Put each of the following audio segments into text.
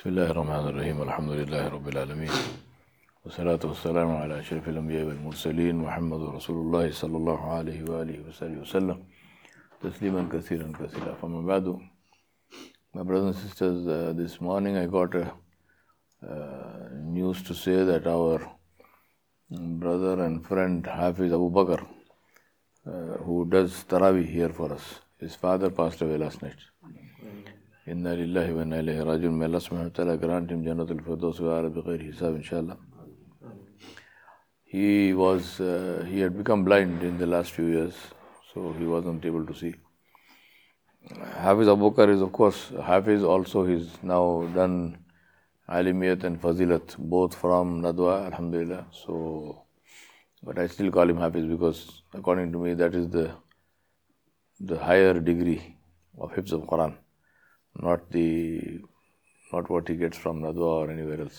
بسم الله الرحمن الرحيم الحمد لله رب العالمين والصلاة والسلام على أشرف الأنبياء والمرسلين محمد رسول الله صلى الله عليه وآله وسلم تسليما كثيرا كثيرا. فما بعد, my brothers and sisters, this morning I got a news to say that our brother and friend Hafiz Abu Bakr, who does Taraweeh here for us, his father passed away last night. Inna lillahi wa inna ilayhi rajiun. May Allah subhanahu wa ta'ala grant him Jannatul Firdaus wa ala bi ghairi hisab, inshallah. He had become blind in the last few years, so he wasn't able to see. Hafiz Abu Bakr is, of course, Hafiz also. He's now done Alimiyat and Fazilat, both from Nadwa, alhamdulillah. So, but I still call him Hafiz because, according to me, that is the higher degree of Hifz of Quran. Not what he gets from Nadwa or anywhere else.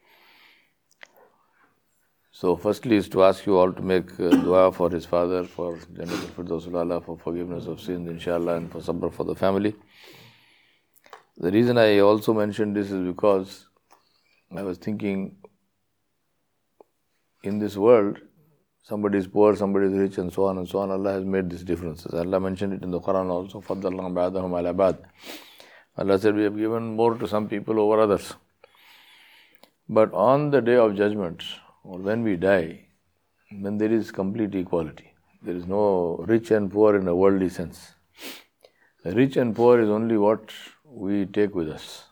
So firstly is to ask you all to make dua for his father, for Jannatul Firdausul A'la, for forgiveness of sins, inshallah, and for sabr for the family. The reason I also mentioned this is because I was thinking, in this world, somebody is poor, somebody is rich, and so on and so on. Allah has made these differences. Allah mentioned it in the Quran also, فَضَّلْنَا بَعْدَهُمْ عَلَى بَعْدٍ. Allah said, we have given more to some people over others. But on the day of judgment, or when we die, then there is complete equality. There is no rich and poor in a worldly sense. Rich and poor is only what we take with us.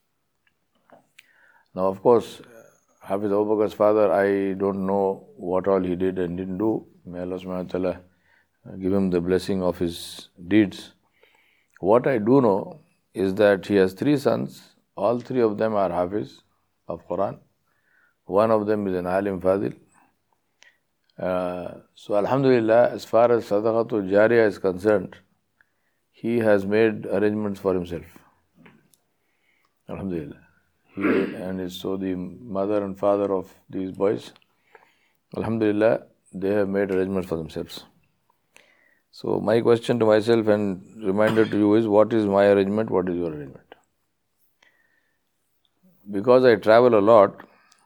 Now, of course, Hafiz Abu Bakr's father, I don't know what all he did and didn't do. May Allah subhanahu wa ta'ala give him the blessing of his deeds. What I do know is that he has 3 sons. All 3 of them are Hafiz of Quran. One of them is an Alim Fadil. So Alhamdulillah, as far as Sadaqatul Jariyah is concerned, he has made arrangements for himself. Alhamdulillah. So the mother and father of these boys, Alhamdulillah, they have made arrangements for themselves. So my question to myself and reminder to you is, what is my arrangement, what is your arrangement? Because I travel a lot,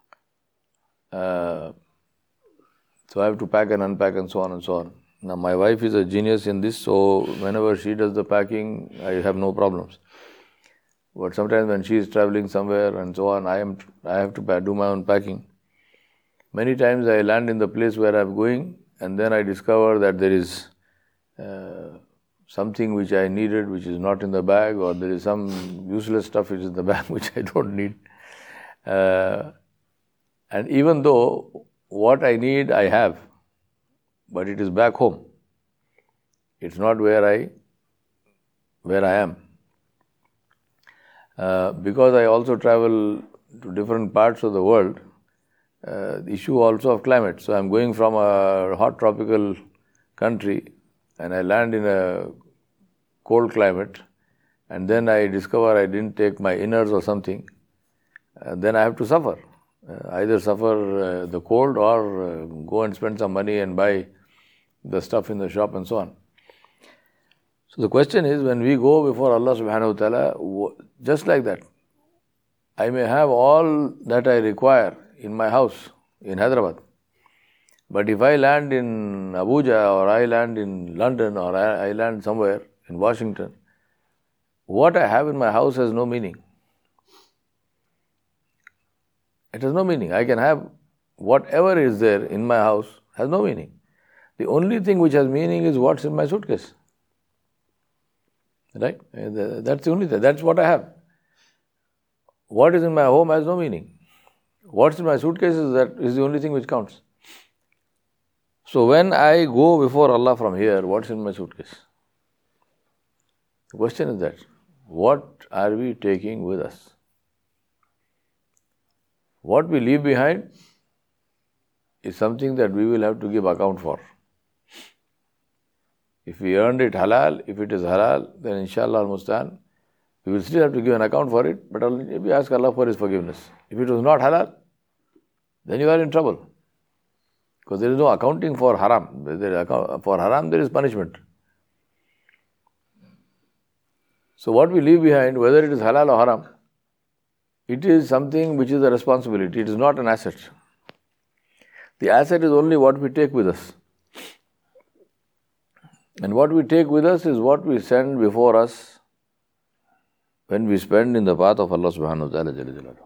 so I have to pack and unpack and so on and so on. Now my wife is a genius in this, so whenever she does the packing, I have no problems. But sometimes when she is traveling somewhere and so on, I have to do my own packing. Many times I land in the place where I am going, and then I discover that there is something which I needed which is not in the bag, or there is some useless stuff which is in the bag which I don't need. And even though what I need I have, but it is back home. It's not where I am. Because I also travel to different parts of the world, the issue also of climate. So I'm going from a hot tropical country and I land in a cold climate, and then I discover I didn't take my inners or something, then I have to suffer. Either suffer the cold or go and spend some money and buy the stuff in the shop and so on. So the question is, when we go before Allah subhanahu wa ta'ala, just like that, I may have all that I require in my house in Hyderabad. But if I land in Abuja, or I land in London, or I land somewhere in Washington, what I have in my house has no meaning. It has no meaning. I can have whatever is there in my house, has no meaning. The only thing which has meaning is what's in my suitcase. Right? That's the only thing. That's what I have. What is in my home has no meaning. What's in my suitcase is the only thing which counts. So when I go before Allah from here, what's in my suitcase? The question is that, what are we taking with us? What we leave behind is something that we will have to give account for. If we earned it halal, if it is halal, then inshallah al-mustan, we will still have to give an account for it, but we ask Allah for His forgiveness. If it was not halal, then you are in trouble. Because there is no accounting for haram. For haram there is punishment. So what we leave behind, whether it is halal or haram, it is something which is a responsibility. It is not an asset. The asset is only what we take with us. And what we take with us is what we send before us when we spend in the path of Allah subhanahu wa ta'ala.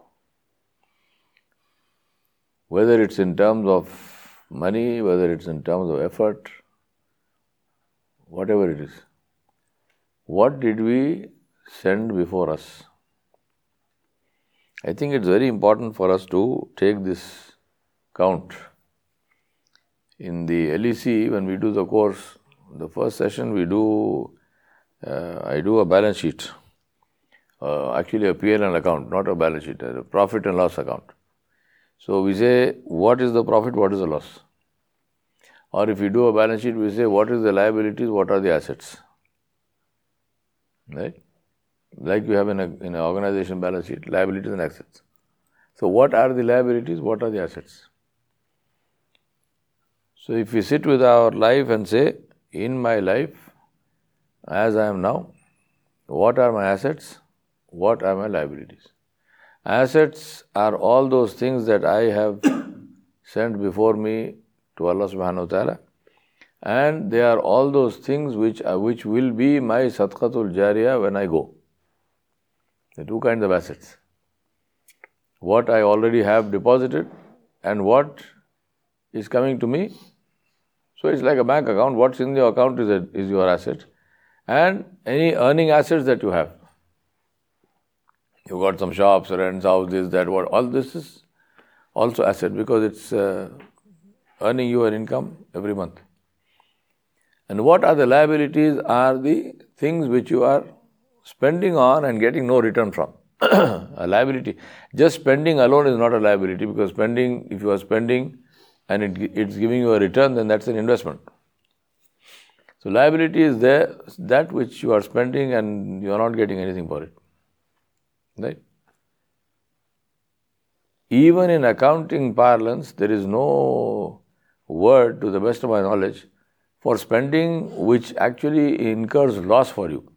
Whether it's in terms of money, whether it's in terms of effort, whatever it is. What did we send before us? I think it's very important for us to take this count. In the LEC, when we do the course, the first session I do a balance sheet. Actually a P&L account, not a balance sheet, a profit and loss account. So we say, what is the profit, what is the loss? Or if we do a balance sheet, we say, what is the liabilities, what are the assets? Right? Like you have in an organization balance sheet, liabilities and assets. So what are the liabilities, what are the assets? So if we sit with our life and say, in my life, as I am now, what are my assets, what are my liabilities? Assets are all those things that I have sent before me to Allah subhanahu wa ta'ala, and they are all those things which will be my sadaqatul jariyah when I go. The two kinds of assets. What I already have deposited and what is coming to me. So it's like a bank account. What's in your account is your asset. And any earning assets that you have. You've got some shops, rents, house, this, that, what. All this is also asset because it's earning you an income every month. And what are the liabilities are the things which you are spending on and getting no return from. A liability. Just spending alone is not a liability because if you are spending and it's giving you a return, then that's an investment. So liability is there, that which you are spending and you are not getting anything for it. Right? Even in accounting parlance, there is no word, to the best of my knowledge, for spending which actually incurs loss for you.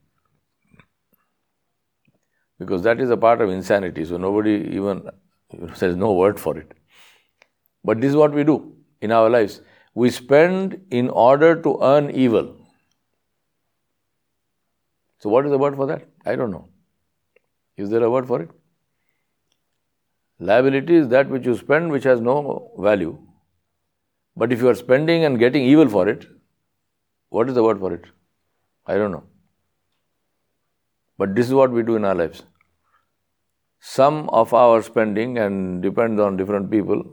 Because that is a part of insanity, so nobody even says no word for it. But this is what we do in our lives. We spend in order to earn evil. So what is the word for that? I don't know. Is there a word for it? Liability is that which you spend which has no value. But if you are spending and getting evil for it, what is the word for it? I don't know. But this is what we do in our lives. Some of our spending, and depends on different people,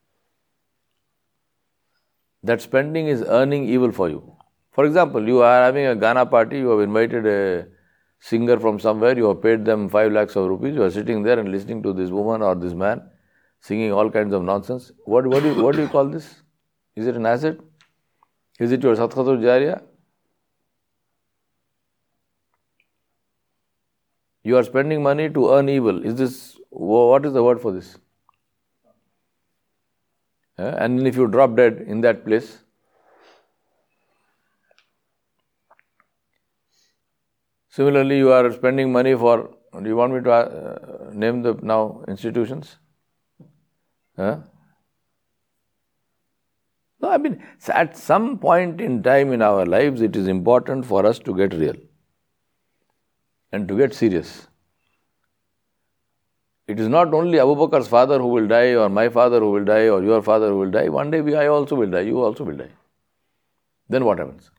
that spending is earning evil for you. For example, you are having a Ghana party, you have invited a singer from somewhere, you have paid them 5 lakhs of rupees, you are sitting there and listening to this woman or this man singing all kinds of nonsense. What do you call this? Is it an asset? Is it your sadaqatul jariyah? You are spending money to earn evil. What is the word for this? And if you drop dead in that place, similarly, you are spending money for, do you want me to name the now institutions? No, I mean, at some point in time in our lives, it is important for us to get real and to get serious. It is not only Abu Bakr's father who will die, or my father who will die, or your father who will die. One day I also will die, you also will die. Then what happens?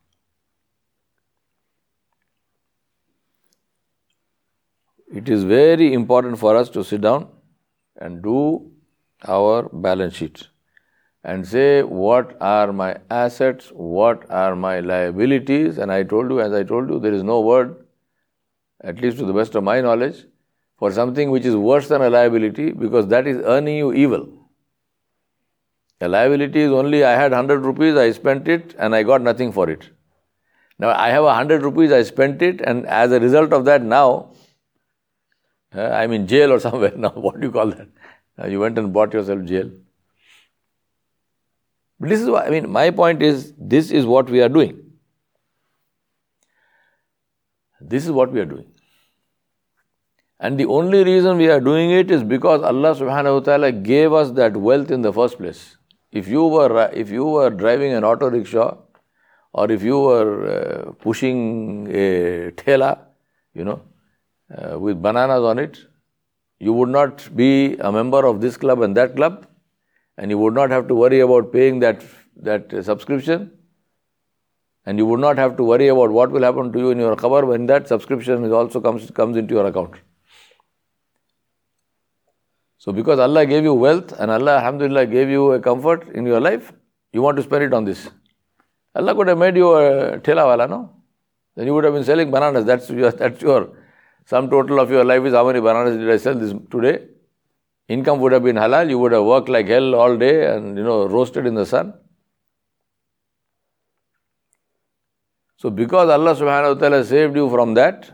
It is very important for us to sit down and do our balance sheet and say, what are my assets, what are my liabilities? And as I told you, there is no word, at least to the best of my knowledge, for something which is worse than a liability, because that is earning you evil. A liability is only, I had 100 rupees, I spent it and I got nothing for it. Now I have 100 rupees, I spent it, and as a result of that now, I'm in jail or somewhere now. What do you call that? You went and bought yourself jail. But this is what, my point is, this is what we are doing. This is what we are doing. And the only reason we are doing it is because Allah subhanahu wa ta'ala gave us that wealth in the first place. If you were driving an auto rickshaw, or if you were pushing a thela, with bananas on it, you would not be a member of this club and that club, and you would not have to worry about paying that subscription, and you would not have to worry about what will happen to you in your qabr when that subscription also comes into your account. So because Allah gave you wealth and Allah, alhamdulillah, gave you a comfort in your life, you want to spend it on this. Allah could have made you a thela wala, no? Then you would have been selling bananas. That's your sum total of your life is how many bananas did I sell this today? Income would have been halal. You would have worked like hell all day and roasted in the sun. So because Allah subhanahu wa ta'ala saved you from that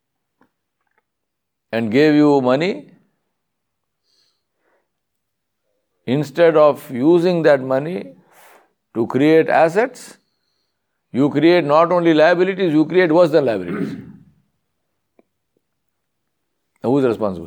and gave you money, instead of using that money to create assets, you create not only liabilities, you create worse than liabilities. Now who is responsible?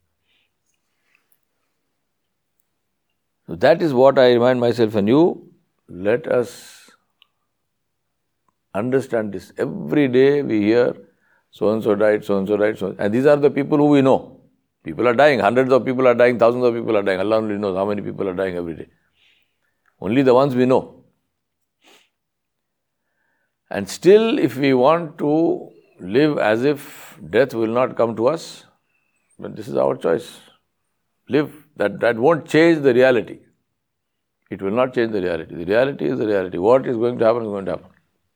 So that is what I remind myself and you. Let us understand this. Every day we hear so-and-so died, so-and-so died, and these are the people who we know. People are dying. Hundreds of people are dying. Thousands of people are dying. Allah only knows how many people are dying every day. Only the ones we know. And still, if we want to live as if death will not come to us, but this is our choice. Live. That won't change the reality. It will not change the reality. The reality is the reality. What is going to happen is going to happen.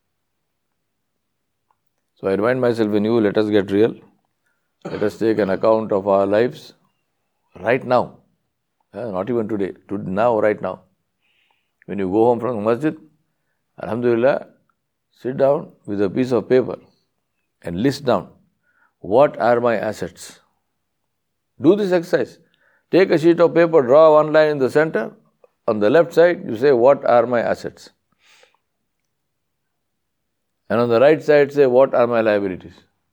So I remind myself and you, let us get real. Let us take an account of our lives right now. Not even today. Now, right now. When you go home from the masjid, alhamdulillah, sit down with a piece of paper and list down, what are my assets? Do this exercise. Take a sheet of paper, draw one line in the center. On the left side, you say, what are my assets? And on the right side, say, what are my liabilities?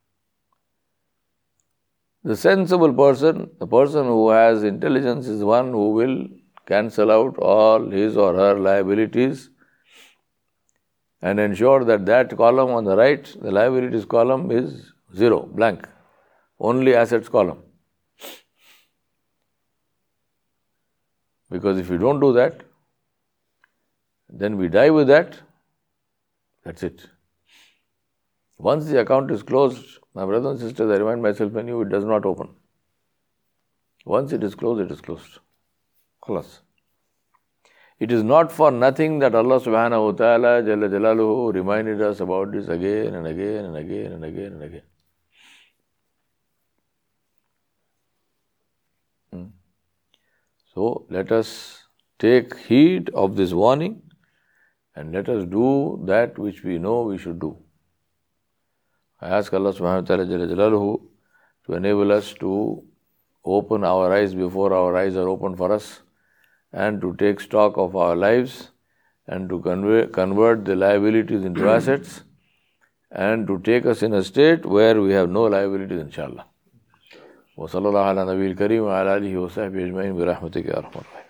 The sensible person, the person who has intelligence, is one who will cancel out all his or her liabilities and ensure that column on the right, the liabilities column, is zero, blank. Only assets column. Because if we don't do that, then we die with that. That's it. Once the account is closed, my brothers and sisters, I remind myself and you, it does not open. Once it is closed, it is closed. Khalas. It is not for nothing that Allah subhanahu wa ta'ala Jalla Jalaluhu reminded us about this again and again and again and again and again. So let us take heed of this warning and let us do that which we know we should do. I ask Allah subhanahu wa ta'ala Jalla Jalaluhu to enable us to open our eyes before our eyes are open for us, and to take stock of our lives, and to convert the liabilities into assets, and to take us in a state where we have no liabilities, inshallah. Wa sallallahu ala nabiyil kareem wa ala alihi wa sahbihi ajma'in bi rahmatika ya arhamar rahimin.